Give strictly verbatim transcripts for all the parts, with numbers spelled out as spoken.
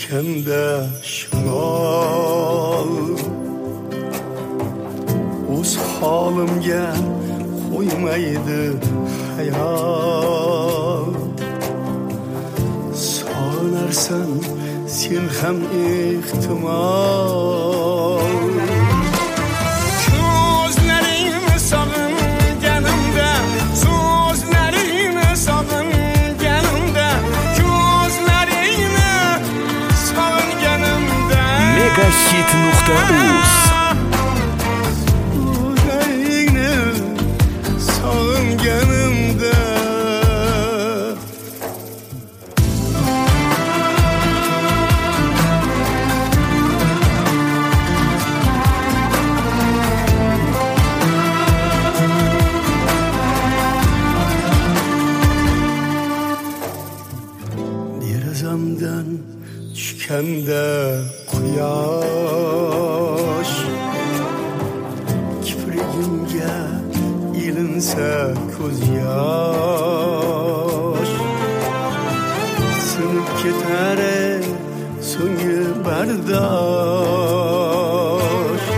tushganda shamol o'z holimga qo'ymaydi hayol. Sog'inarsan sen ham ehtimol. Ko'zlaringni sog'inganimda, so'zlaringni sog'inganimda, ko'zlaringni sog'inganimda. Megahit nuqta uz Ko'zlaringni sog'inganimda. Derazamdan tushganda quyosh, kiprigimga ilinsa ko'z yosh, sinib ketar so'nggi bardosh.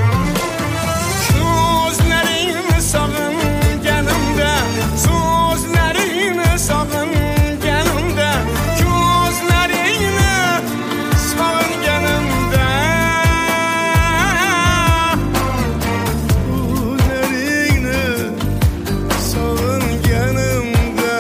Ko'zlaringni sog'inganimda, so'zlaringni sog'inganimda, ko'zlaringni sog'inganimda. Ko'zlaringni sog'inganimda.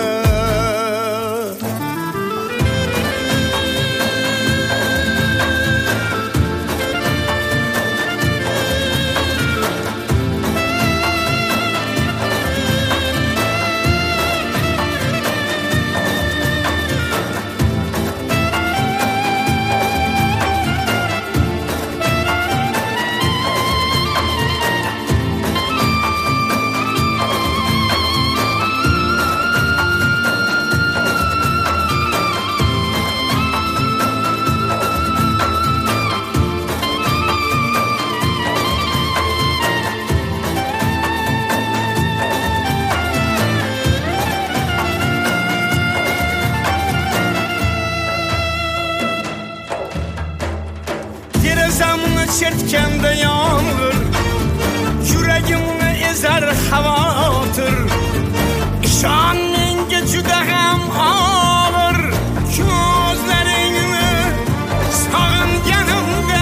Derazamni chertkanda yomg'ir, yuragimni ezar xavotir. Ishon menga juda ham og'ir, ko'zlaringni sog'inganimda,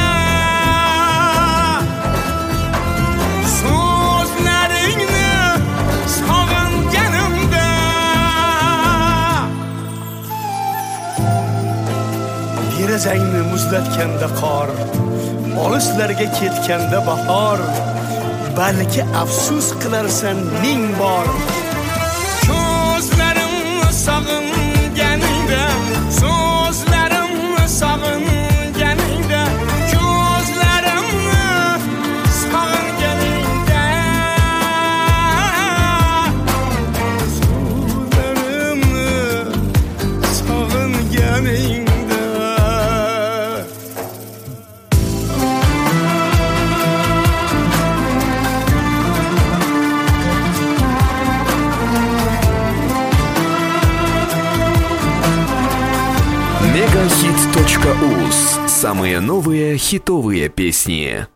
so'zlaringni sog'inganimda. Derazangni muzlatganda qor, olislarga ketganda bahor, balki afsus qilarsan ming bor. Ko'zlarimni sog'inganingda, so'zlarimni sog'inganingda, ko'zlarimni sog'inganingda. So'zlarimni sog'inganingda. Megahit точка уз. Самые новые хитовые песни.